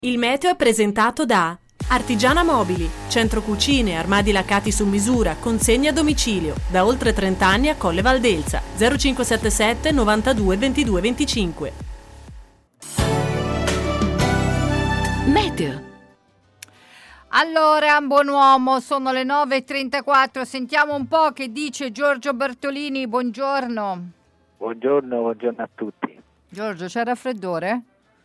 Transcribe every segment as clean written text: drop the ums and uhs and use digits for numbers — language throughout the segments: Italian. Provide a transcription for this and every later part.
Il meteo è presentato da Artigiana Mobili, centro cucine, armadi laccati su misura, consegna a domicilio, da oltre 30 anni a Colle Valdelsa, 0577 92 22 25. Meteo. Allora, buon uomo, sono le 9:34, sentiamo un po' che dice Giorgio Bartolini, buongiorno. Buongiorno a tutti. Giorgio, c'è raffreddore?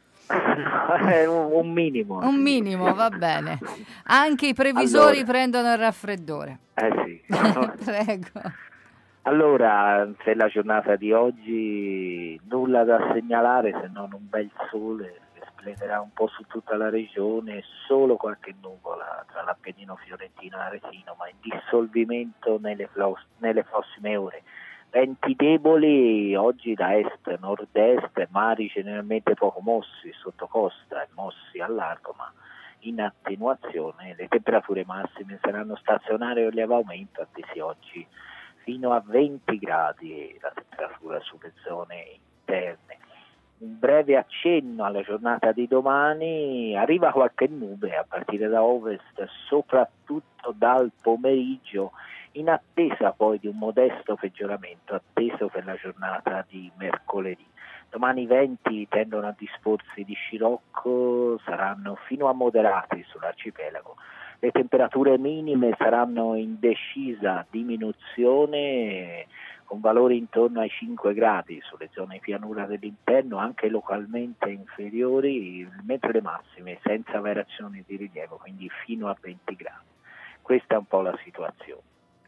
un minimo. Un minimo, va bene. Anche i previsori prendono il raffreddore. Sì. Prego. Allora, per la giornata di oggi nulla da segnalare se non un bel sole che splenderà un po' su tutta la regione, solo qualche nuvola tra l'Appennino fiorentino e Aretino, ma in dissolvimento nelle prossime ore. Venti deboli oggi da est, nord-est, mari generalmente poco mossi sotto costa e mossi a largo, ma in attenuazione. Le temperature massime saranno stazionarie o lieve aumento, attesi oggi fino a 20 gradi la temperatura sulle zone interne. Un breve accenno alla giornata di domani, arriva qualche nube a partire da ovest, soprattutto dal pomeriggio, in attesa poi di un modesto peggioramento atteso per la giornata di mercoledì. Domani i venti tendono a disporsi di scirocco, saranno fino a moderati sull'arcipelago. Le temperature minime saranno in decisa diminuzione, con valori intorno ai 5 gradi sulle zone pianura dell'interno, anche localmente inferiori, mentre le massime senza variazioni di rilievo, quindi fino a 20 gradi. Questa è un po' la situazione.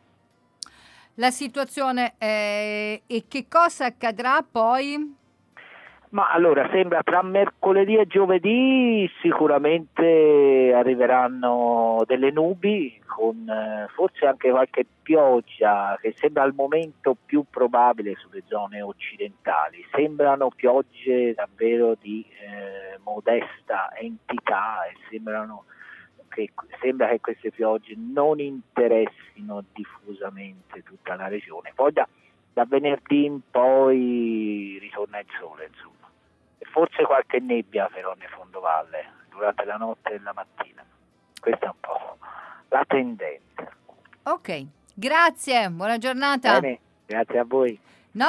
La situazione è... E che cosa accadrà poi? Ma allora sembra tra mercoledì e giovedì sicuramente arriveranno delle nubi con forse anche qualche pioggia che sembra al momento più probabile sulle zone occidentali. Sembrano piogge davvero di modesta entità e sembra che queste piogge non interessino diffusamente tutta la regione. Poi da venerdì in poi ritorna il sole, insomma. E forse qualche nebbia però nel fondovalle durante la notte e la mattina. Questa è un po' la tendenza. Ok, grazie, buona giornata. Bene, grazie a voi.